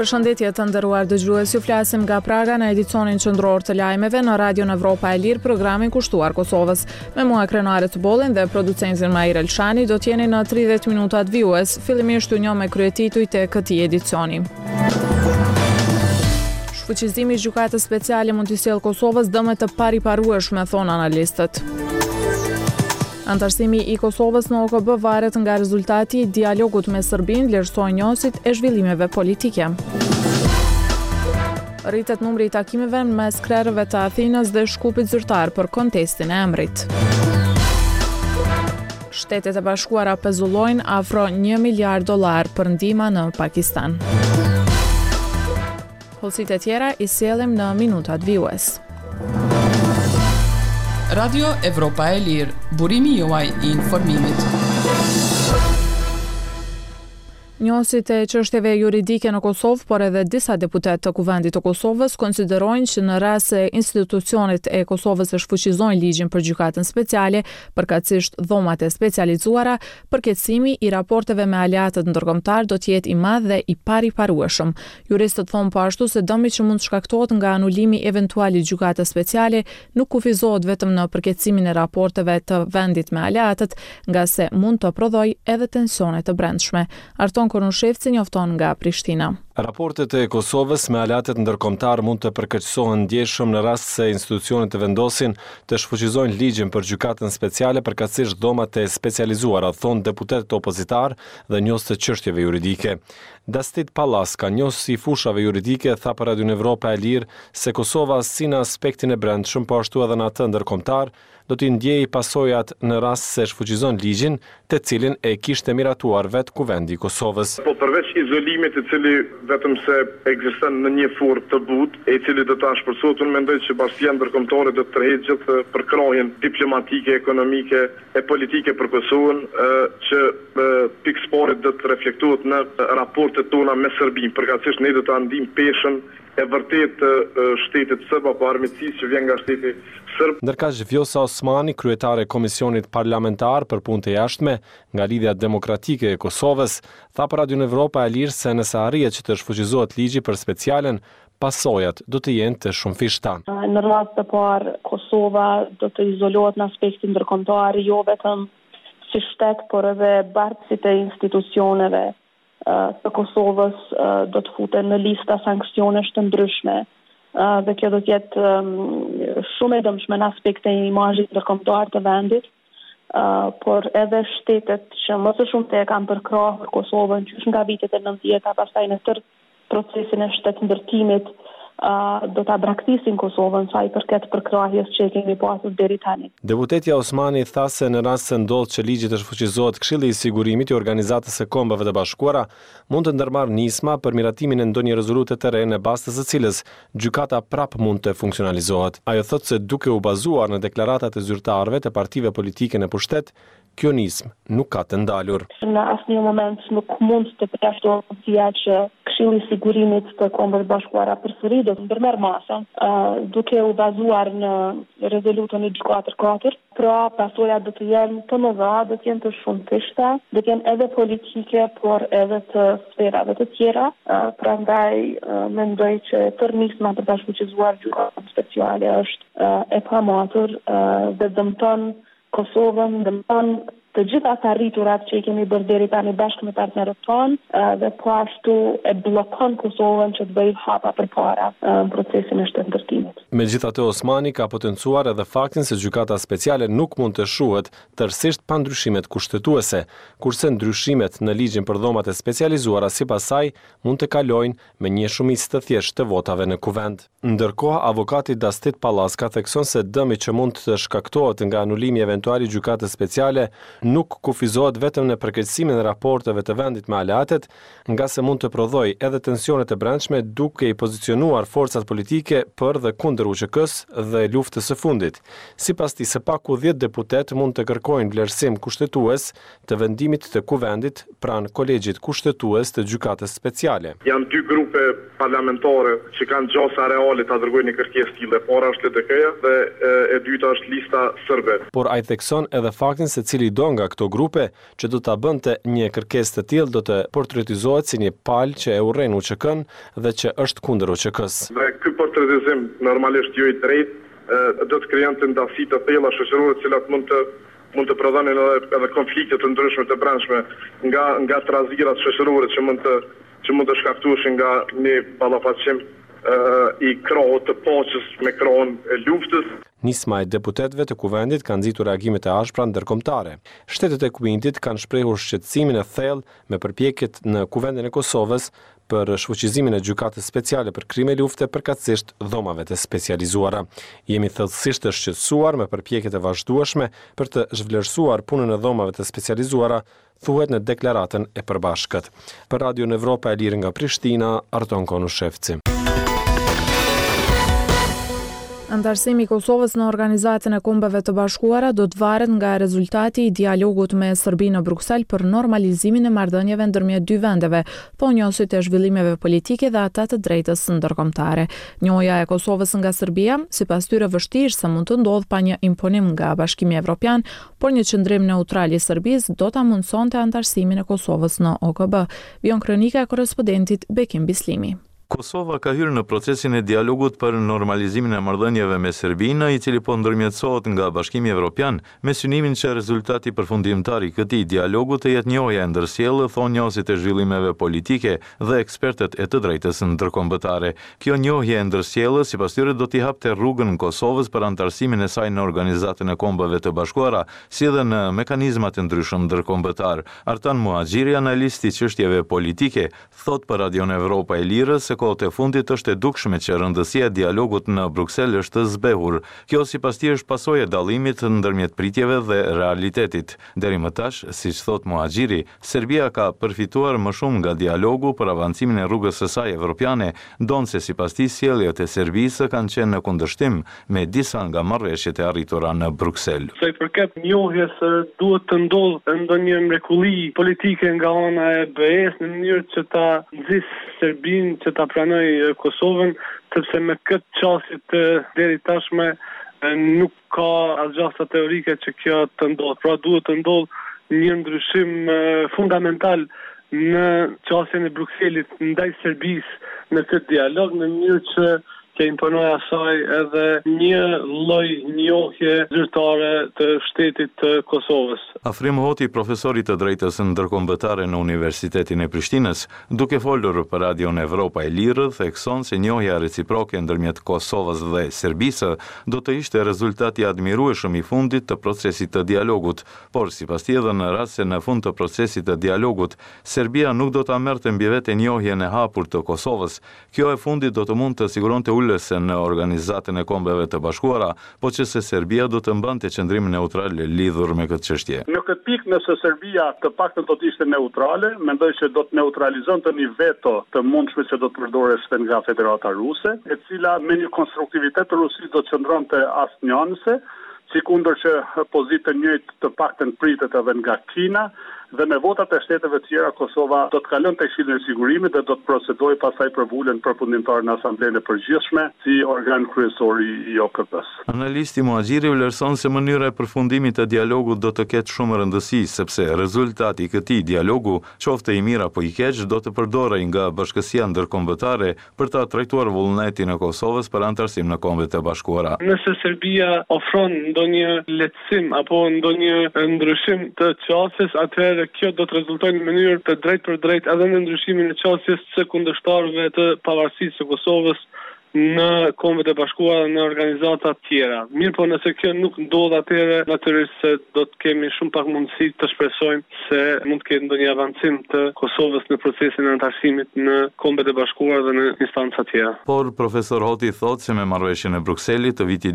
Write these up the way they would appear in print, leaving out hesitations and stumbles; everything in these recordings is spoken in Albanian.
Përshëndetje të nderuar dëgjues, ju flasim nga Praga në edicionin qendror të lajmeve në Radion Evropa e Lirë, programin kushtuar Kosovës. Me mua Krenare të Bollin dhe producentin Mair Elshani do t'jeni në 30 minutat vijues. Fillimisht ju njoh me kryetituajt e këtij edicioni. Shfuqizimi i gjykatës speciale mund t'i sjellë Kosovës dëme të pariparueshme, thonë analistët. Antarësimi i Kosovës në OKB varet nga rezultati i dialogut me Serbinë, vlerësoi njohësit e zhvillimeve politike. Rritet numri i takimeve mes krerëve të Athinës dhe Shkupit zyrtar për kontestin e emrit. Shtetet e Bashkuara pezullojnë afro $1 miliard për ndihma në Pakistan. Hollësitë e tjera i sjellim në minutat vijues. Radio Evropa e Lirë, burimi juaj i informimit. Njohësit e çështjeve juridike në Kosovë, por edhe disa deputet të Kuvendit të Kosovës konsiderojnë që në rast se institucionet e Kosovës e shfuqizojnë ligjin për gjykatën speciale, përkatësisht dhomat e specializuara, përkeqësimi i raporteve me aleatët ndërkombëtar do të jetë i madh dhe i pariparueshëm. Juristët thonë po ashtu se dëmi që mund shkaktohet nga anulimi eventual i gjykatës speciale nuk kufizohet vetëm në përkeqësimin e raporteve të vendit me aleatët, nga se mund të prodhojë edhe tensione të brendshme. Arton Konushevci njofton nga Prishtina. Raportet e Kosovës me aleatet ndërkombëtar mund të përkeqësohen ndjeshëm në rast se institucionet të vendosin të shfuqizojnë ligjin për gjykatën speciale përkatësisht dhomat e specializuara, thonë deputetët opozitar dhe njohës të çështjeve juridike. Dastit Pallaska, njohës i fushave juridike, tha për Radion Evropa e Lirë se Kosova si në aspektin e brendshëm, po ashtu edhe në atë ndërkombëtar, do t'i ndjejë pasojat në rast se shfuqizon ligjin, të cilin e kishte miratuar vetë Kuvendi i Kosovës. Po përveç izolimit i cili vetëm se ekziston në një formë të butë, e cili do ta shpërsohet, unë mendoj që bashkia ndërkombëtare do të tërheqë gjithë përkrahjen diplomatike, ekonomike e politike për Kosovën, që pikësporit do të reflektohet në raportet tona me Serbinë, përkatësisht ne do ta ndijmë peshën e vërtet të shtetit sërb apo armiqësisë që vjen nga shteti sërb. Ndërkaq Vjosa Osmani, kryetare e Komisionit Parlamentar për Punë të Jashtme nga Lidhja Demokratike e Kosovës, tha për Radion Evropa e Lirë se nëse arrihet që të shfuqizohet ligji për specialen, pasojat do të jenë të shumëfishta. Në rast të parë, Kosova do të izolohet në aspektin ndërkombëtar, jo vetëm si shtet, por edhe bartësit e institucioneve të Kosovës do të futen në lista sanksionesh të ndryshme, dhe kjo do të jetë shumë e dëmshme në aspekte e imazhit ndërkombëtar të vendit, por edhe shtetet që më së shumti e kanë përkrahur Kosovën qysh nga vitet e 90-ta, pastaj në tërë procesin e shtetëndërtimit, do ta braktisin Kosovën sa i përket përkrahjes që e kemi pasur deri tani. Deputetja Osmani tha se në rast se ndodh që ligji të shfuqizohet, Këshilli i Sigurimit i Organizatës së Kombeve të Bashkuara mund të ndërmarrë nisma për miratimin e ndonjë rezolute të re në bazë të së cilës gjykata prap mund të funksionalizohet. Ajo thotë se duke u bazuar në deklaratat e zyrtarëve të partive politike në pushtet, kjo nismë nuk ka të ndalur. Në asnjë moment nuk mund të përjashtohet mundësia që Këshilli i Sigurimit të Kombeve të Bashkuara përsëri do të ndërmerr masën, duke u bazuar në rezolutën 144. Pra pasojat do të jenë të mëdha, do të jenë të shumëfishta, do të jenë edhe politike, por edhe të sferave të tjera. Prandaj mendoj që tërnisma për ta shfuqizuar gjykatën speciale është e pamatur dhe dëmton Kosovën, dëmton të gjitha ata arriturat që i kemi bërë deri tani bashkë me partnerët tonë, dhe po ashtu e bllokon Kosovën që të bëjë hapa përpara në procesin e shtetëndërtimit. Megjithatë, Osmani ka potencuar edhe faktin se gjykata speciale nuk mund të shuhet tërësisht pa ndryshimet kushtetuese, kurse ndryshimet në ligjin për dhomat e specializuara sipas saj mund të kalojnë me një shumicë të thjeshtë të votave në kuvend. Ndërkohë, avokati Dastit Pallaska thekson se dëmi që mund të shkaktohet nga anulimi eventual i gjykatës speciale nuk kufizohet vetëm në përkeqësimin e raporteve të vendit me aleatet, nga se mund të prodhojë edhe tensione të brendshme duke i pozicionuar forcat politike për dhe kundër UÇK-s dhe luftës së fundit. Sipas tij, së paku 10 deputet mund të kërkojnë vlerësim kushtetues të vendimit të kuvendit pranë kolegjit kushtetues të gjykatës speciale. Janë 2 grupe parlamentare që kanë gjasa reale ta dërgojnë një kërkesë tillë. Para është LDK-ja dhe e dyta është lista serbe. Por ai thekson edhe faktin se cili do nga këto grupe që do ta bënte një kërkesë të tillë do të portretizohet si një palë që e urren UÇK-n dhe që është kundër UÇK-s. Dhe ky portretizim normalisht jo i drejtë do të krijonte ndasi të thella shoqërore të cilat mund të prodhonin edhe konflikte të ndryshme të brendshme nga trazirat shoqërore që mund të shkaktoheshin nga një ballafaqim i krohut të paqes me krohun e luftës. Nisma e deputetëve të kuvendit kanë nxitur reagimet e ashpra ndërkombëtare. Shtetet e kuvendit kanë shprehur shqetësimin e thellë me përpjekjet në kuvendin e Kosovës për shfuqizimin e gjykatës speciale për krime lufte përkatësisht dhomave të specializuara. Jemi thellësisht të shqetësuar me përpjekjet e vazhdueshme për të zhvlerësuar punën e dhomave të specializuara, thuhet në deklaratën e përbashkët. Për Radio Evropa e Lirë nga Prishtina, Arton Konushevci. Antarësimi i Kosovës në Organizatën e Kombeve të Bashkuara do të varet nga rezultati i dialogut me Serbinë në Bruksel për normalizimin e marrëdhënieve ndërmjet dy vendeve, ponjosit e zhvillimeve politike dhe ata të drejtës ndërkombëtare. Njohja e Kosovës nga Serbia, sipas tyre vështirë se mund të ndodhë pa një imponim nga Bashkimi Evropian, por një qëndrim neutral i Serbisë do ta mundsonte antarësimin e Kosovës në OKB. Vion kronika e korrespondentit Bekim Bislimi. Kosova ka hyrë në procesin e dialogut për normalizimin e marrëdhënieve me Serbinë, i cili po ndërmjetësohet nga Bashkimi Evropian, me synimin që rezultati përfundimtar i këtij dialogu të jetë njohja e ndërsjellë, thonë njohësit e zhvillimeve politike dhe ekspertët e të drejtës ndërkombëtare. Kjo njohje e ndërsjellë, sipas tyre, do t'i hapte rrugën Kosovës për antarësimin e saj në Organizatën e Kombeve të Bashkuara, si dhe në mekanizmat e ndryshëm ndërkombëtar. Artan Muhaxhiri, analisti i çështjeve politike, thot për Radio Evropa e Lirë se kohët e fundit është e dukshme që rëndësia e dialogut në Bruksel është zbehur. Kjo sipas tij është pasojë e dallimit ndërmjet pritjeve dhe realitetit. Deri më tash, siç thot Muhaxhiri, Serbia ka përfituar më shumë nga dialogu për avancimin e rrugës së saj evropiane, ndonse sipas tij sjelljet e Serbisë kanë qenë në kundërshtim me disa nga marrëveshjet e arritura në Bruksel. Sa i përket njohjes duhet të ndodhë ndonjë mrekulli politike nga ana e BE-s në mënyrë që ta nxjisë Serbinë që ta pranoj Kosovën, sepse me këtë çështje deri tashme nuk ka asgjë teorike që kjo të ndodhë. Pra duhet të ndodhë një ndryshim fundamental në çështjen e Brukselit ndaj Serbisë në këtë dialog, në mënyrë që të imponoj asaj edhe një lloj njohje zyrtare të shtetit të Kosovës. Afrim Hoti, profesorit të drejtës ndërkombëtare në Universitetin e Prishtinës, duke folur për Radio Evropa e Lirë, thekson se njohja reciproke ndërmjet Kosovës dhe Serbisë do të ishte rezultati admirueshëm i fundit të procesit të dialogut, por sipas tij edhe në rast se në fund të procesit të dialogut Serbia nuk do ta merrte mbi vete njohjen e hapur të Kosovës, kjo e fundit do të mund të siguronte ulëse në Organizatën e Kombeve të Bashkuara, po që se Serbia do të mbante qëndrim neutral lidhur me këtë çështje. Në këtë pikë, nëse Serbia të paktën do të ishte neutrale, mendoj që do të neutralizonte një veto të mundshme që do të përdoreshte nga Federata Ruse, e cila me një konstruktivitet të Rusisë do të qëndronte asnjëse, sikundër që pozitën njëjtë të paktën pritet edhe nga Kina, dhe me votat e shteteve të tjera Kosova do të kalon te Këshilli i Sigurimit dhe do të procedojë pasaj për vulën përfundimtare në Asamblenë e Përgjithshme si organ kryesor i OKB-s. Analisti Muhaxhiri vlerëson se mënyra e përfundimit të dialogut do të ketë shumë rëndësi, sepse rezultati i këtij dialogu, qoftë i mirë apo i keq, do të përdorej nga Bashkësia Ndërkombëtare për ta trajtuar vullnetin e Kosovës për antarësim në Kombet e Bashkuara. Nëse Serbia ofron ndonjë lehtësim apo ndonjë ndryshim të çështjes, atëherë kjo do të rezultojë në mënyrë të drejtë për drejtë edhe në ndryshimin e çështjes së kundërshtarëve të pavarësisë së Kosovës në Kombet e Bashkuara në organizata të tjera. Mirë, po nëse kjo nuk ndodh, atëherë natyrisht se do të kemi shumë pak mundësi të shpresojmë se mund të ketë ndonjë avancim të Kosovës në procesin e antarësimit në Kombet e Bashkuara dhe në instanca të tjera. Por profesor Hoti thotë se me marrëveshjen e Brukselit të vitit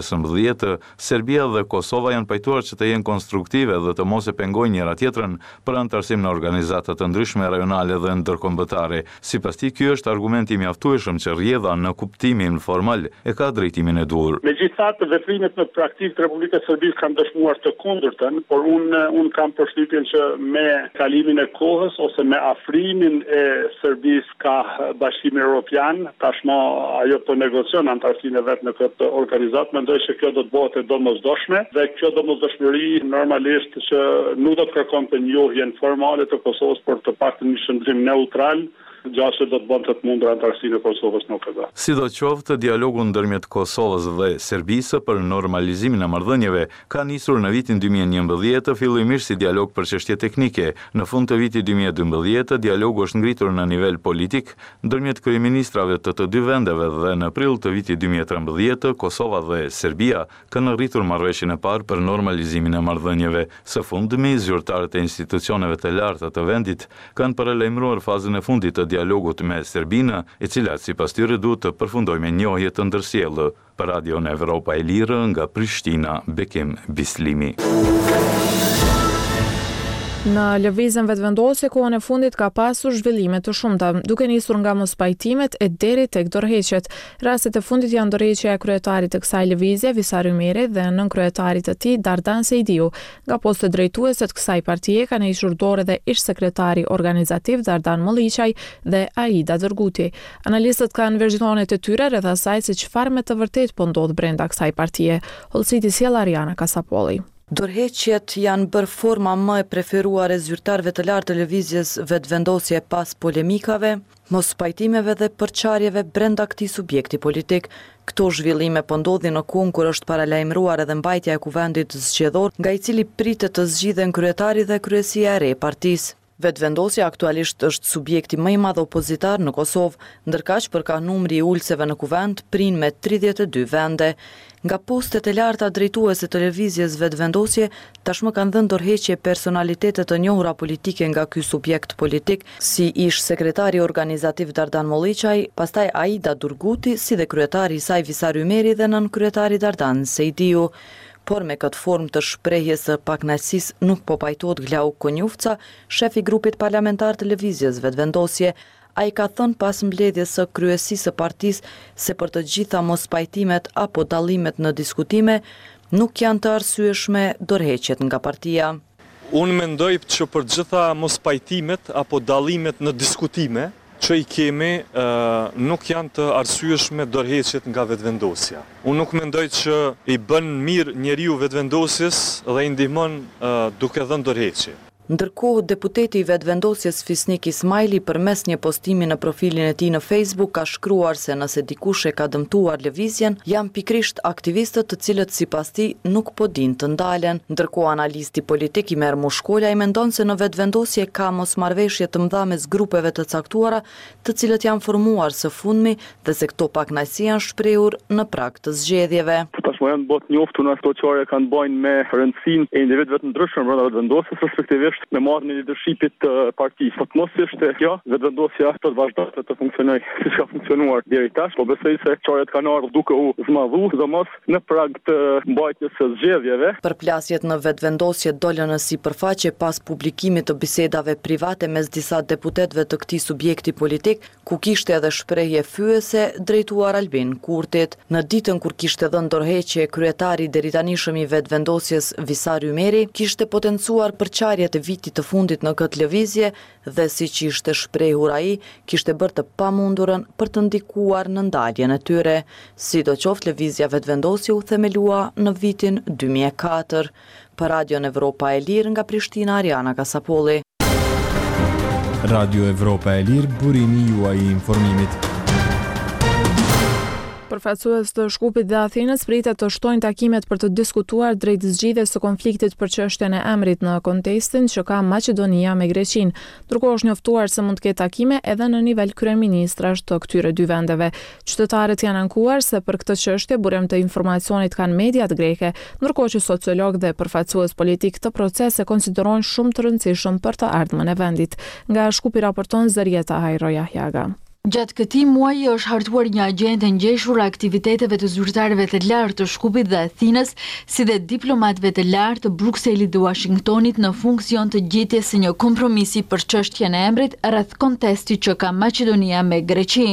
2015, Serbia dhe Kosova janë pajtuar që të jenë konstruktive dhe të mos e pengojnë njëra tjetrën për antarësim në organizata të ndryshme rajonale dhe ndërkombëtare. Sipas tij, ky është argument i mjaftueshëm që rrjedha në kuptimin formal e ka drejtimin e duhur. Megjithatë, veprimet në praktikë të Republikës së Serbisë kanë dëshmuar të kundërtën, por unë kam përshtypjen që me kalimin e kohës ose me afrimin e Serbisë ka Bashkimi Evropian, tashmë ajo po negocion antarësinë e vet në këtë organizatë, mendoj se kjo do të bëhet e domosdoshme dhe kjo domosdoshmëri normalisht që nuk do të kërkonte njohjen formale të Kosovës, por të paktën një shëndrim neutral, gjashtë do të bënd të mundur antarësinë e Kosovës në OKB. Sidoqoftë, dialogu ndërmjet Kosovës dhe Serbisë për normalizimin e marrëdhënieve ka nisur në vitin 2011, fillimisht si dialog për çështje teknike. Në fund të vitit 2012, dialogu është ngritur në nivel politik ndërmjet kryeministrave të dy vendeve dhe në prill të vitit 2013, Kosova dhe Serbia kanë rritur marrëveshjen e parë për normalizimin e marrëdhënieve. Së fundmi, zyrtarët e institucioneve të larta të vendit kanë paralajmëruar fazën e fundit të dialogut me Serbinë, e cila sipas tyre duhet të përfundojë me njohje të ndërsjellë. Për Radion Evropa e Lirë nga Prishtina, Bekim Bislimi. Në lëvizjen vetëvendosje, kohën e fundit ka pasur zhvillime të shumta, duke nisur nga mospajtimet e deri tek dorëheqjet. Rastet e fundit janë dorëheqja e kryetarit të kësaj lëvizje, Visar Ymeri, dhe nënkryetarit të tij, Dardan Sejdiu. Nga poste drejtuese të kësaj partie kanë hequr dorë edhe ish sekretari organizativ Dardan Molliçaj dhe Aida Dërguti. Analistët kanë versionet e tyre rreth asaj se çfarë me të vërtetë po ndodh brenda kësaj partie. Hollësiti sjell Ariana Kasapolli. Dorëheqjet janë bërë forma më e preferuar e zyrtarëve të lartë të lëvizjes vetëvendosje pas polemikave, mos pajtimeve dhe përçarjeve brenda këtij subjekti politik. Këto zhvillime po ndodhin në kohën kur është paralajmëruar edhe mbajtja e kuvendit zgjedhor, nga i cili pritet të zgjidhen kryetari dhe kryesia e re e partisë. Vetëvendosja aktualisht është subjekti më i madh opozitar në Kosovë, ndërkaq përka numri i ulëseve në kuvend prin me 32 vende. Nga postet e larta drejtuese të lëvizjes vetëvendosje, tashmë kanë dhënë dorëheqje personalitete të njohura politike nga ky subjekt politik, si ish sekretari organizativ Dardan Molliçaj, pastaj Aida Dërguti, si dhe kryetari i saj Visar Ymeri dhe nënkryetari Dardan Sejdiu. Por me këtë formë të shprehjes së pakënaqësisë nuk po pajtohet Glauk Konjufca, shefi i grupit parlamentar të lëvizjes vetëvendosje. Ai ka thënë pas mbledhjes së kryesisë së partisë se për të gjitha mospajtimet apo dallimet në diskutime nuk janë të arsyeshme dorëheqjet nga partia. Unë mendoj që për gjitha mospajtimet apo dallimet në diskutime që i kemi nuk janë të arsyeshme dorëheqjet nga vetëvendosja. Unë nuk mendoj që i bën mirë njeriu vetëvendosjes dhe i ndihmon duke dhënë dorëheqje. Ndërkohë, deputeti i vetëvendosjes Fisnik Ismaili përmes një postimi në profilin e tij në Facebook ka shkruar se nëse dikush e ka dëmtuar lëvizjen, janë pikrisht aktivistët të cilët sipas tij nuk po dinë të ndalen. Ndërkohë, analisti politik Imer Mushkola i mendon se në vetëvendosje ka mosmarrveshje të mëdha mes grupeve të caktuara, të cilët janë formuar së fundmi dhe se këto pakënaqësi janë shprehur në prag të zgjedhjeve. Tashmë janë botë njoftur në ato çfarë kanë bëjnë me rëndësinë e individëve të ndryshëm brenda vetëvendosjes, respektivisht me marrjen e leadershipit të partisë. Po të mos ishte kjo, vetëvendosja të vazhdonte të funksionojë siç ka funksionuar deri tash, po besoj se çfarët kanë ardhur duke u zmadhu, sidomos në prag të mbajtjes së zgjedhjeve. Përplasjet në vetëvendosje dolën në sipërfaqe pas publikimit të bisedave private mes disa deputetëve të këtij subjekti politik, ku kishte edhe shprehje fyese drejtuar Albin Kurtit. Në ditën kur kishte dhënë dorëheqje kryetari deritanishëm i vetëvendosjes Visar Ymeri, kishte potencuar përçarjet e vitit të fundit në këtë lëvizje dhe siç ishte shprehur ai, kishte bërë të pamundurën për të ndikuar në ndaljen e tyre. Sidoqoftë, lëvizja vetëvendosje u themelua në vitin 2004. Për Radion Evropa e Lirë nga Prishtina, Ariana Kasapolli. Radio Evropa e Lirë, burimi juaj i informimit. Përfaqësues të Shkupit dhe Athinës pritet të shtojnë takimet për të diskutuar drejt zgjidhjes së konfliktit për çështjen e emrit në kontestin që ka Maqedonia me Greqinë. Ndërkohë është njoftuar se mund të ketë takime edhe në nivel kryeministrash të këtyre dy vendeve. Qytetarët janë ankuar se për këtë çështje burim të informacionit kanë mediat greke, ndërkohë që sociologë dhe përfaqësues politik të proces e konsiderojnë shumë të rëndësishëm për të ardhmen e vendit. Nga Shkupi raporton Zërieta Hajroja Jaga. Gjatë këtij muaji është hartuar një agjendë ngjeshur aktiviteteve të zyrtarëve të lartë të Shkupit dhe Athinës, si dhe diplomatëve të lartë të Brukselit dhe Washingtonit në funksion të gjetjes së një kompromisi për çështjen e emrit rreth kontestit që ka Maqedonia me Greqinë.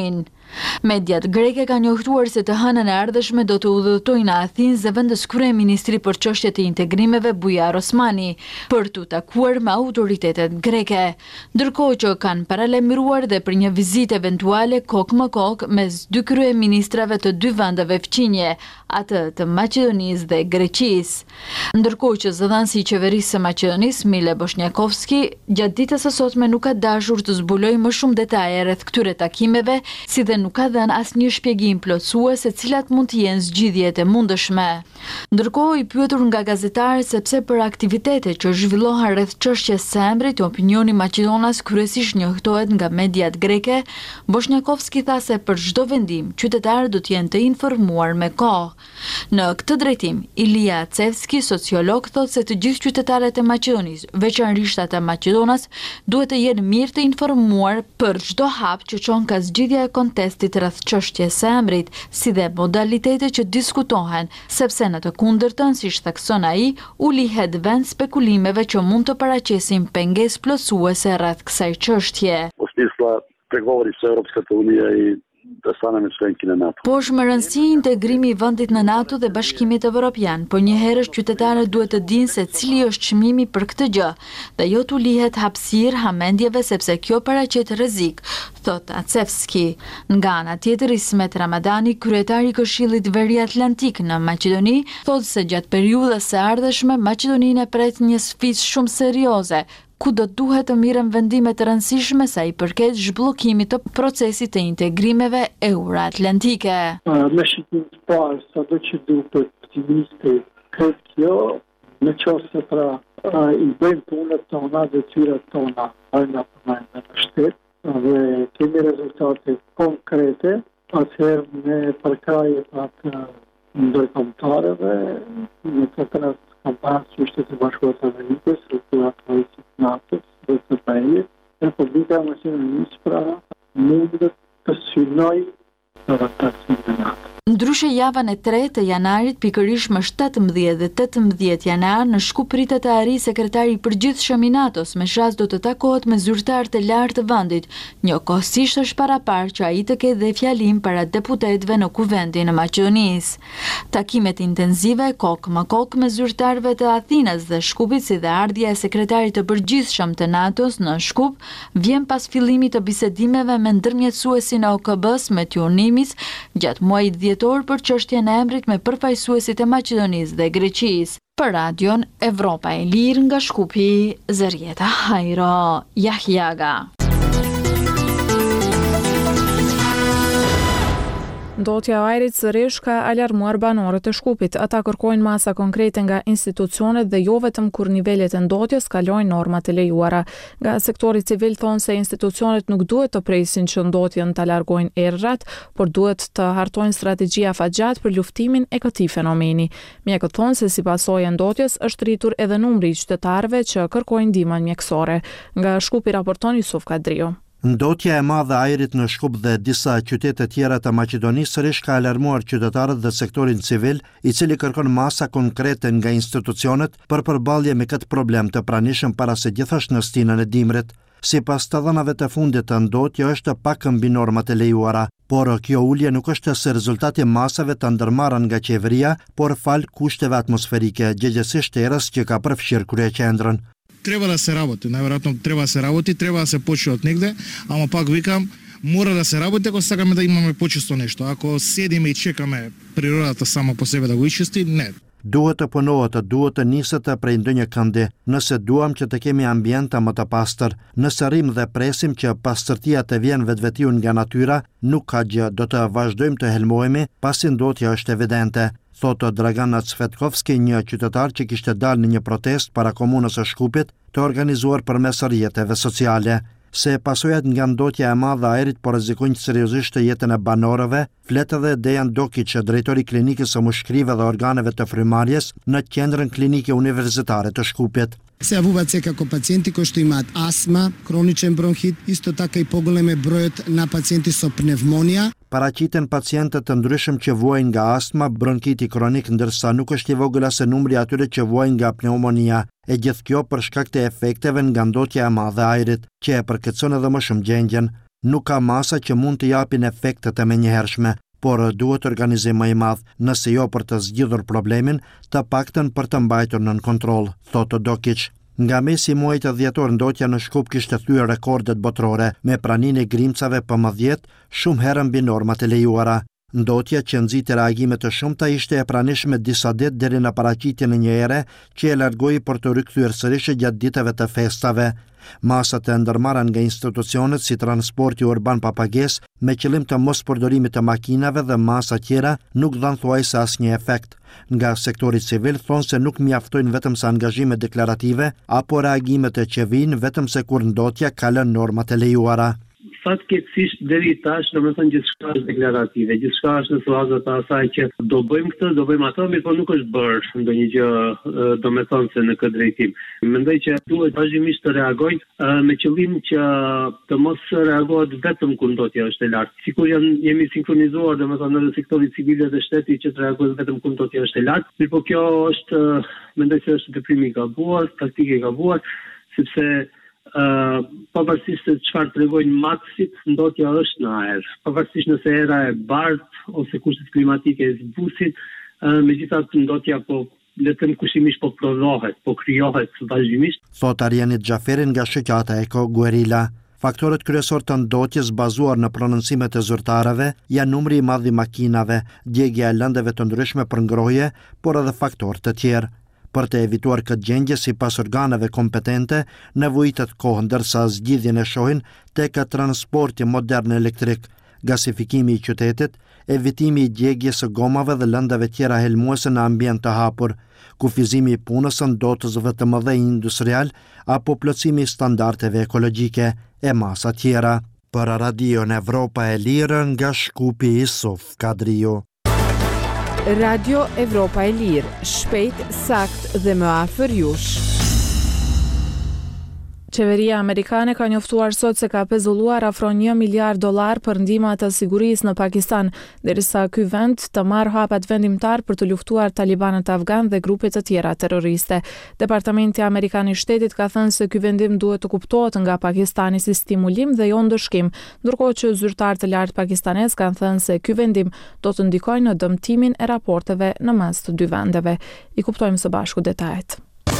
Mediat greke ka njohtuar se të hënën e ardhshme do të udhëtojnë në Athinë zëvendës kryeministri për çështjet e integrimeve Bujar Osmani për t'u takuar me autoritetet greke, ndërkohë që kanë paralajmëruar dhe për një vizitë eventuale kok më kok mes dy kryeministrave të dy vendeve fqinje, atë të Maqedonisë dhe Greqisë. Ndërkohë që zëdhënësi i qeverisë së Maqedonisë, Mile Bosnjakovski, gjatë ditës së sotme nuk ka dashur të zbulojë më shumë detaje rreth këtyre takimeve, si dhe nuk ka dhënë asnjë shpjegim plotësues se cilat mund të jenë zgjidhjet e mundshme. Ndërkohë, i pyetur nga gazetarët sepse për aktivitetet që zhvillohen rreth çështjes së emrit, opinioni maqedonas kryesisht njohtohet nga mediat greke, Bosnjakovski tha se për çdo vendim, qytetarët do të jenë të informuar me kohë. Në këtë drejtim, Ilia Cevski, sociolog, thotë se të gjithë qytetarët e Maqedonisë, veçanërisht ata Maqedonas, duhet të jenë mirë të informuar për çdo hap që çon ka zgjidhja e kontestit rreth çështjes së emrit, si dhe modalitetet që diskutohen, sepse në të kundërtën, siç thekson ai, u lihet vend spekulimeve që mund të paraqesin pengesë plotësuese rreth kësaj çështje. Pregovori sa Europskата unija i da staneme členki në NATO. Po është më rëndësi integrimi i vendit në NATO dhe Bashkimit Evropian, por njëherësh qytetarët duhet të dinë se cili është çmimi për këtë gjë, dhe jo t'u lihet hapësirë hamendjeve sepse kjo paraqet rrezik, thot Acevski. Nga ana tjetër, Ismet Ramadani, kryetari i Këshillit Veriatlantik në Maqedoni, thotë se gjatë periudhës së ardhshme Maqedoninë e pret një sfidë shumë serioze, ku do duhet të mirën vendime të rëndësishme sa i përket zhbllokimit të procesit të integrimeve euroatlantike. Me shikim të parë, sado që duhet optimisti, këtë kjo, në qoftë se pra i bëjmë punët tona dhe tyrat tona, nga përmajnë në shtetë, dhe kemi rezultate konkrete, atëherë me përkrajet atë ndërkombëtarëve, në këtë rast kampanë që Shtetet e Bashkuara të Amerikës, rrethuar të NATO-s dhe të BE-s, Republika e Maqedonisë pra mund të synojë në rrethën e NATO. Ndryshe javën e 3 të janarit, pikërisht më 17 dhe 18 janar, në Shkup pritet të arrijë sekretari i përgjithshëm i NATO-s, me shas do të takohet me zyrtarët e lartë të vendit. Njëkohësisht është paraparë që ai të ketë dhe fjalim para deputetëve në Kuvendin e Maqedonisë. Takimet intensive, kok më kok me zyrtarëve të Athinës dhe Shkupit, si dhe ardhja e sekretarit të përgjithshëm të NATO-s në Shkup, vjen pas fillimit të bisedimeve me ndërmjetësuesin e OKB-s me Tionimis gjatë muajit dhjetor për çështjen e emrit me përfaqësuesit e Maqedonisë dhe Greqisë. Për radion Evropa e Lirë nga Shkupi, Zërieta Hajro, Jahjaga. Ndotja e ajrit sërish ka alarmuar banorët e Shkupit. Ata kërkojnë masa konkrete nga institucionet dhe jo vetëm kur nivelet e ndotjes kalojnë normat e lejuara. Nga sektori civil thonë se institucionet nuk duhet të presin që ndotjen të largojnë errat, por duhet të hartojnë strategji afatgjat për luftimin e këtij fenomeni. Mjekët thonë se si pasojë e ndotjes është rritur edhe numri i qytetarëve që kërkojnë ndihmën mjekësore. Nga Shkupi raporton Yusuf Kadriu. Ndotja e madhe e ajrit në Shkup dhe disa qytete tjera të Maqedonisë sërish ka alarmuar qytetarët dhe sektorin civil, i cili kërkon masa konkrete nga institucionet për përballje me këtë problem të pranishëm para se gjithashtu në stinën e dimrit. Sipas të dhënave të fundit të ndotja është pak mbi normat e lejuara, por kjo ulje nuk është se rezultati masave të ndërmarrën nga qeveria, por fal kushteve atmosferike, gjëgjësisht erës që ka përfshirë kryeqendrën. Treba да се работи, најверојатно треба да се работи, треба да се почне од негде, ама пак викам, мора да се работи ако сакаме да имаме почисто нешто. Ако седиме и чекаме природата само по себе да го ичисти, не. Duhet të punohet, duhet të niset prej ndonjë këndi, nëse duam që të kemi ambiente më të pastër, nëse rrim dhe presim që pastërtia të vjen vetvetiu nga natyra, nuk ka gjë, do të vazhdojmë të helmohemi, pasi ndotja është evidente, thotë Dragana Cvetkovski, një qytetar që kishte dalë në një protest para komunës së Shkupit, të organizuar përmes rrjeteve sociale. Se pasojat nga ndotja e madhe e ajrit po rrezikojnë seriozisht jetën e banorëve, flet edhe Dejan Dokić, drejtori i klinikës së mushkrive dhe organeve të frymarrjes në qendrën klinike universitare të Shkupit. Se javуваат секако пациенти кои што имаат астма, хроничен бронхит, исто така и поголем е бројот на пациенти со пневмонија. Paraqiten pacientët të ndryshëm që vuajnë nga astma, bronkiti kronik, ndërsa nuk është i vogël as numri atyre që vuajnë nga pneumonia, e gjithë kjo për shkak të efekteve nga ndotja e madhe e ajrit, që e përkeqëson edhe më shumë gjendjen. Nuk ka masa që mund të japin efektet e menjëhershme, por duhet organizim më i madh, nëse jo për të zgjidhur problemin, të paktën për të mbajtur nën kontroll, thotë Dokic. Nga mesi muajit dhjetor ndotja në Shkup kishte thyer rekordet botërore me praninë e grimcave PM10 shumë herë mbi normat e lejuara. Ndotja që nxiti reagime të shumta ishte e pranishme disa ditë deri në paraqitjen e një ere që e largoi për të rikthyer sërish gjatë ditëve të festave. Masat e ndërmarra nga institucionet si transporti urban pa pagesë me qëllim të mos përdorimit të makinave dhe masa tjera nuk dhanë thuajse asnjë efekt. Nga sektori civil thonë se nuk mjaftojnë vetëm sa angazhime deklarative apo reagimet e qeverisë vetëm se kur ndotja ka lënë normat e lejuara. Fatkeqësisht deri tash, domethënë gjithçka është deklarative, gjithçka është në fazën e asaj që do bëjmë këtë, do bëjmë ato, mirë po nuk është bërë ndonjë gjë domethënë se në këtë drejtim. Mendoj që duhet vazhdimisht të reagojnë me qëllim që të mos reagohet vetëm kur ndotja është e lartë. Sikur jemi sinkronizuar domethënë në sektorin civil dhe shtetit që të reagojnë vetëm kur ndotja është e lartë, mirë po kjo është mendoj se është veprim i gabuar, taktike e gabuar, sepse pavarësisht se çfarë tregojnë matësit, ndotja është në ajër. Pavarësisht nëse era e bardhë ose kushtet klimatike e zbusit, megjithatë ndotja po le të them kushimisht po prodhohet, po krijohet vazhdimisht. Thot Arianit Xhaferin nga shoqata Eko Guerilla. Faktorët kryesor të ndotjes bazuar në prononcimet e zyrtarëve janë numri i madh i makinave, djegja e lëndëve të ndryshme për ngrohje, por edhe faktorë të tjerë. Për të evituar këtë gjendje sipas organeve kompetente, nevojitet kohë ndërsa zgjidhjen e shohin tek transporti modern elektrik, gasifikimi i qytetit, evitimi i djegjes së gomave dhe lëndave tjera helmuese në ambient të hapur, kufizimi i punës së ndotësve të mëdhenj industrial apo plotësimi i standardeve ekologjike e masa tjera. Për Radion Evropa e Lirë nga Shkupi Isuf Kadriu. Radio Evropa e Lirë, shpejt, sakt dhe më afër jush. Qeveria amerikane ka njoftuar sot se ka pezulluar afro $1 miliard për ndihma të sigurisë në Pakistan, derisa ky vend të marrë hapat vendimtar për të luftuar talibanët afgan dhe grupe të tjera terroriste. Departamenti Amerikan i Shtetit ka thënë se ky vendim duhet të kuptohet nga Pakistani si stimulim dhe jo ndëshkim, ndërkohë që zyrtarë të lartë pakistanez kanë thënë se ky vendim do të ndikojë në dëmtimin e raporteve në mes të dy vendeve. I kuptojmë së bashku detajet.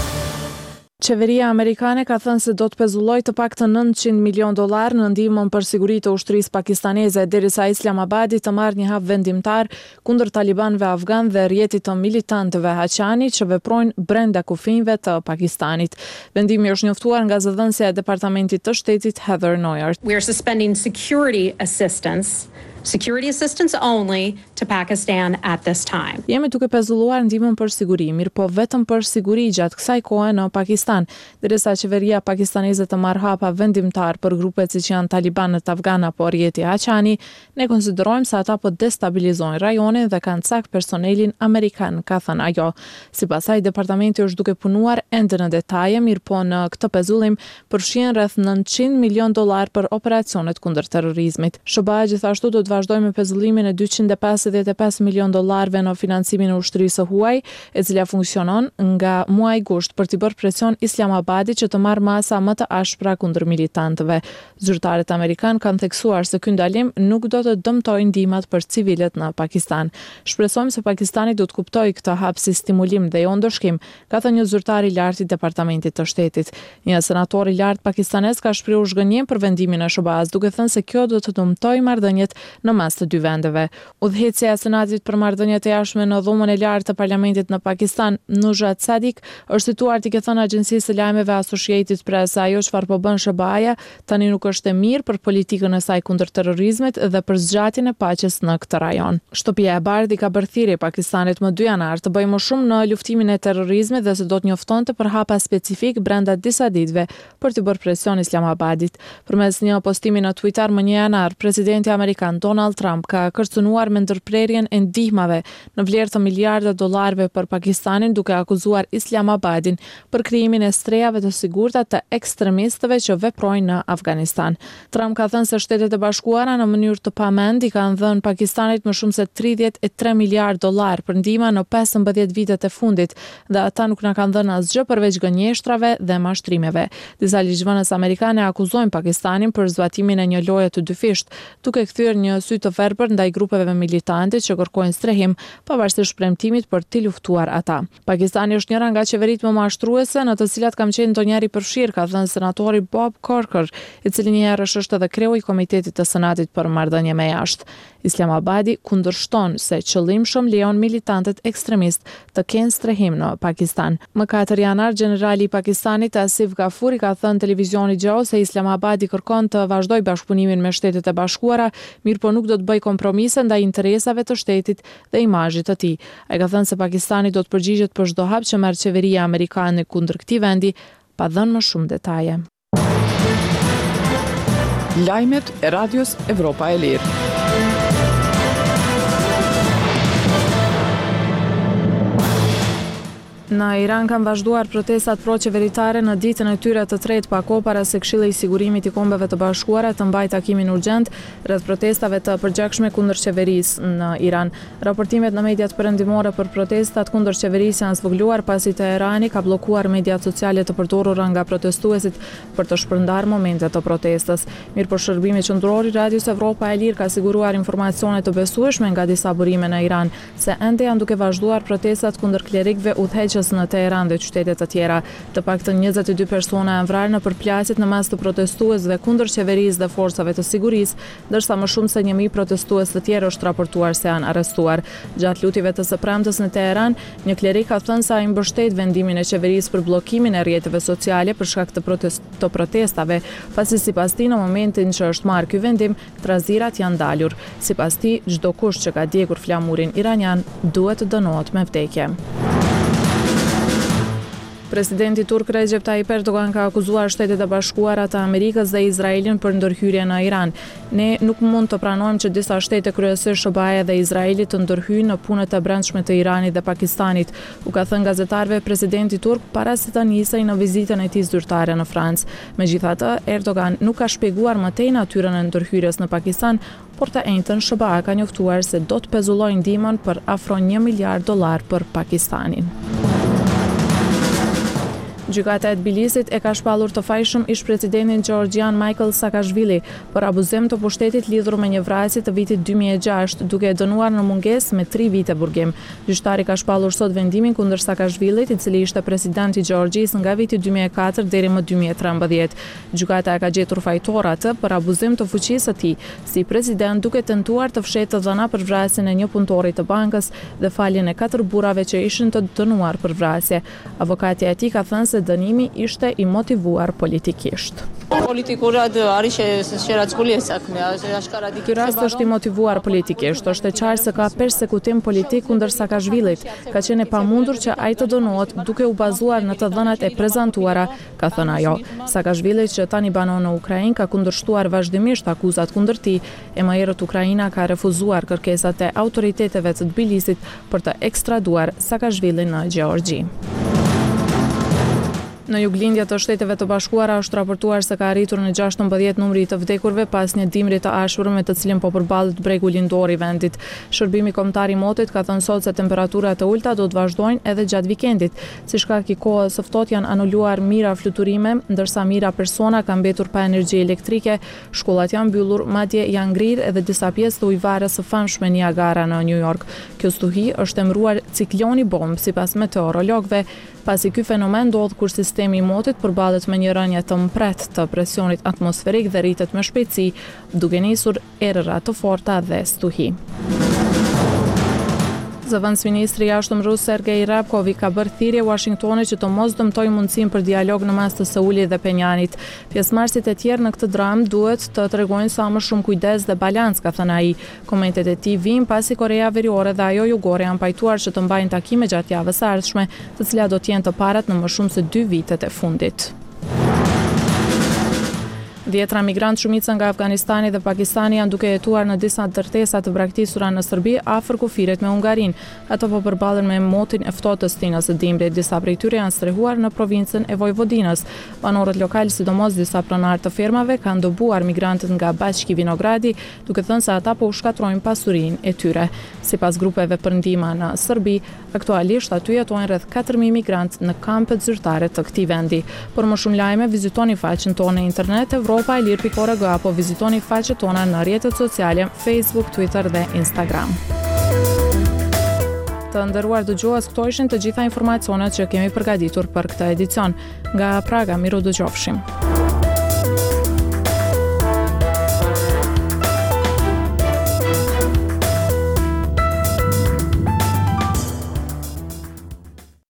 Qeveria amerikane ka thënë se do të pezullojë të paktën $900 milion në ndihmën për sigurinë të ushtrisë pakistaneze, derisa Islamabadi të marrë një hap vendimtar kundër talibanëve afgan dhe rrjetit të militantëve Haqani që veprojnë brenda kufive të Pakistanit. Vendimi është njoftuar nga zëdhënësja e Departamentit të Shtetit Heather Nauert. We are suspending security assistance only to Pakistan at this time. Jemi duke pezulluar ndihmën për siguri, mirë po vetëm për siguri gjatë kësaj kohe në Pakistan, derisa qeveria pakistaneze të marrë hapa vendimtar për grupet siç janë talibanët afgan apo rrjeti Haqani, ne konsiderojmë se ata po destabilizojnë rajonin dhe kanë cak personelin amerikan, ka thënë ajo. Sipas saj, departamenti është duke punuar ende në detaje, mirë po në këtë pezullim përfshihen rreth $900 milion për operacionet kundër terrorizmit. SBA gjithashtu do të vazhdojë me pezullimin e $255 milion në financimin e ushtrisë së huaj, e cila funksionon nga muaji gusht për të bërë presion Islamabadit që të marrë masa më të ashpra kundër militantëve. Zyrtarët amerikan kanë theksuar se ky ndalim nuk do të dëmtojë ndihmat për civilët në Pakistan. Shpresojmë se Pakistani do të kuptojë këtë hap si stimulim dhe jo ndëshkim, ka thënë një zyrtar i lartë i Departamentit të Shtetit. Një senator i lartë pakistanez ka shprehur zhgënjim për vendimin e SBA-s, duke thënë se kjo do të dëmtojë marrëdhëniet në mes të dy vendeve. Udhëheqësja e Senatit për marrëdhëniet e jashtme në dhomën e lartë të parlamentit në Pakistan, Nujat Sadik, është situar t'i thënë agjencisë së lajmeve Associated Press se ajo çfarë po bën SBA-ja tani nuk është e mirë për politikën e saj kundër terrorizmit dhe për zgjatjen e paqes në këtë rajon. Shtëpia e Bardhë ka bërë thirrje Pakistanit më 2 janar të bëjë më shumë në luftimin e terrorizmit dhe se do të njoftonte për hapa specifik brenda disa ditëve për të bërë presion Islamabadit. Përmes një postimi në Twitter më 1 janar, presidenti amerikan Donald Trump ka kërcënuar me ndërprerjen e ndihmave në vlerë të miliarda dollarëve për Pakistanin, duke akuzuar Islamabadin për krijimin e strehave të sigurta të ekstremistëve që veprojnë në Afganistan. Trump ka thënë se Shtetet e Bashkuara në mënyrë të pamend i kanë dhënë Pakistanit më shumë se 33 miliardë dollar për ndihma në 15 vitet e fundit, dhe ata nuk na kanë dhënë asgjë përveç gënjeshtrave dhe mashtrimeve. Disa ligjvënës amerikane akuzojnë Pakistanin për zbatimin e një loje të dyfisht, duke kthyer një sy të verbër ndaj grupeve militante që kërkojnë strehim, pavarësisht premtimit për t'i luftuar ata. Pakistani është njëra nga qeveritë më mashtruese në të cilat kam qenë ndonjëherë përfshirë, ka thënë senatori Bob Corker, i cili një herë është edhe kreu i Komitetit të Senatit për marrëdhënie me jashtë. Islamabadi kundërshton se qëllimshëm lejon militantët ekstremist të kenë strehim në Pakistan. Më 4 janar, generali i Pakistanit Asif Ghafoori ka thënë televizionit Gjo se Islamabadi kërkon të vazhdojë bashkëpunimin me Shtetet e Bashkuara, mirë po nuk do të bëjë kompromise ndaj interesave të shtetit dhe imazhit të tij. Ai ka thënë se Pakistani do të përgjigjet për çdo hap që merr qeveria amerikane kundër këtij vendi, pa dhënë më shumë detaje. Lajmet e Radios Evropa e Lirë. Në Iran kanë vazhduar protestat pro-qeveritare në ditën e tyre të tretë pa kohë para se Këshilli i Sigurimit i Kombeve të Bashkuara të mbajë takimin urgjent rreth protestave të përgjakshme kundër qeverisë në Iran. Raportimet në mediat perëndimore për protestat kundër qeverisë janë zvogëluar pasi Teherani ka bllokuar mediat sociale të përdorura nga protestuesit për të shpërndarë momentet të protestës. Mirëpo shërbimi qendror i Radios Evropa e Lirë ka siguruar informacione të besueshme nga disa burime në Iran se ende janë duke vazhduar protestat kundër klerikëve udhëheqës në Teheran dhe qytete të tjera. Të paktën 22 persona janë vrarë në përplasjet në mes të protestuesve kundër qeverisë dhe forcave të sigurisë, ndërsa më shumë se 1000 protestues të tjerë është raportuar se janë arrestuar. Gjatë lutjeve të së premtes në Teheran, një klerik ka thënë se ai mbështet vendimin e qeverisë për bllokimin e rrjeteve sociale për shkak të protestave, pasi sipas tij në momentin që është marrë ky vendim, trazirat janë dalur. Sipas tij, çdo kush që ka djegur flamurin iranian duhet të dënohet me vdekje. Presidenti turk Recep Tayyip Erdogan ka akuzuar Shtetet e Bashkuara të Amerikës dhe Izraelin për ndërhyrje në Iran. Ne nuk mund të pranojmë që disa shtete kryesisht SBA dhe Izraeli të ndërhyjnë në punët e brendshme të Iranit dhe Pakistanit, u ka thënë gazetarëve presidenti turk para se të nisej në vizitën e tij zyrtare në Francë. Megjithatë, Erdogan nuk ka shpjeguar më tej natyrën e ndërhyrjes në Pakistan, por të njëjtën SBA ka njoftuar se do të pezullojë ndihmën për afro $1 miliard për Pakistanin. Gjykata e Tbilisit e ka shpallur të fajshëm ish-presidentin Georgian Michael Saakashvili për abuzim të pushtetit lidhur me një vrasje të vitit 2006, duke e dënuar në mungesë me 3 vite burgim. Gjyqtari ka shpallur sot vendimin kundër Saakashvilit, i cili ishte president i Gjeorgjisë nga viti 2004 deri më 2013. Gjykata e ka gjetur fajtor atë për abuzim të fuqisë së tij si president, duke tentuar të fshetë të dhëna për vrasjen e një punëtori të bankës dhe faljen e 4 burrave që ishin të dënuar për vrasje. Avokati e tij ka thënë se dënimi ishte i motivuar politikisht. Ky rast është i motivuar politikisht, është e qartë se ka persekutim politik kundër Saakashvilit, ka qenë e pamundur që ai të dënohet duke u bazuar në të dhënat e prezantuara, ka thënë ajo. Saakashvili, që tani banon në Ukrainë, ka kundërshtuar vazhdimisht akuzat kundër tij, e më herët Ukraina ka refuzuar kërkesat e autoriteteve të Tbilisit për të ekstraduar Saakashvilin në Gjeorgji. Në juglindje të Shteteve të Bashkuara është raportuar se ka arritur në 16 numri të vdekurve pas një dimri të ashpër me të cilin po përballet bregu lindor i vendit. Shërbimi kombëtar i motit ka thënë sot se temperaturat e ulta do të vazhdojnë edhe gjatë vikendit. Si shkak i kohës së ftohtë janë anuluar mijëra fluturime, ndërsa mijëra persona kanë mbetur pa energji elektrike, shkollat janë mbyllur, madje janë ngrirë edhe disa pjesë të ujëvarës së famshme Niagara në New York. Kjo stuhi është emëruar cikloni bomb sipas meteorologëve, pasi ky fenomen ndodh kur sistemi i motit përballet me një rënje të mpret të presionit atmosferik dhe rritet me shpejtësi, duke nisur erëra të forta dhe stuhi. Zëvendësministri i jashtëm rus Sergej Ryabkov ka bërë thirrje Washingtonit që të mos dëmtojë mundësinë për dialog në mes të Seulit dhe Penjanit. Pjesëmarrësit e tjerë në këtë dramë duhet të tregojnë sa më shumë kujdes dhe balancë, ka thënë ai. Komentet e tij vijnë pasi Korea Veriore dhe ajo Jugore janë pajtuar që të mbajnë takime gjatë javës së ardhshme, të cilat do të jenë të parat në më shumë se 2 vitet e fundit. Dhjetra migrantë shumica nga Afganistani dhe Pakistani janë duke jetuar në disa ndërtesa të braktisura në Serbi afër kufirit me Hungarinë. Ato po përballen me motin e ftohtë të stinës së dimrit. Disa prej tyre janë strehuar në provincën e Vojvodinës. Banorët lokal, sidomos disa pronarë të fermave, kanë dobuar migrantët nga Bashki Vinogradi, duke thënë se ata po shkatrojnë pasurinë e tyre. Sipas grupeve për ndihmë në Serbi, aktualisht aty jetojnë rreth 4000 migrantë në kampet zyrtare të këtij vendi. Por më shumë lajme vizitoni faqen tonë në internet europa.elir.org apo vizitoni faqet tona në rrjetet sociale Facebook, Twitter dhe Instagram. Të nderuar dëgjues, këto ishin të gjitha informacionet që kemi përgatitur për këtë edicion. Nga Praga, miru dëgjofshim.